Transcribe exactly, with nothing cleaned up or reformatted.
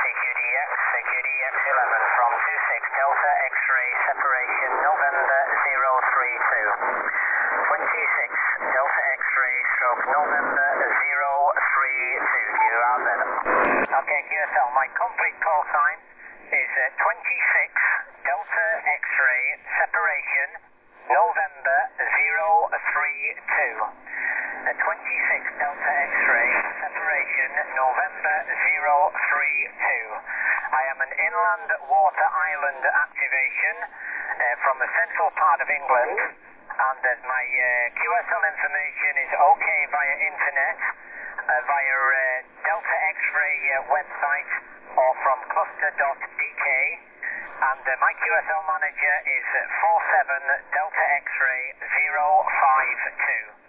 C Q D X eleven from two six Delta X-ray separation November zero three two. twenty-six Delta X-ray stroke November zero three two. Q R Z. Okay, Q S L, my complete call sign is uh, twenty-six Delta X-ray separation November zero three two. Uh, twenty-six Delta X-ray separation November zero three two. I am an inland water island activation uh, from the central part of England, and uh, my uh, Q S L information is okay via internet, uh, via uh, Delta X-ray uh, website or from cluster dot d k, and uh, my Q S L manager is four seven Delta X-ray zero five two.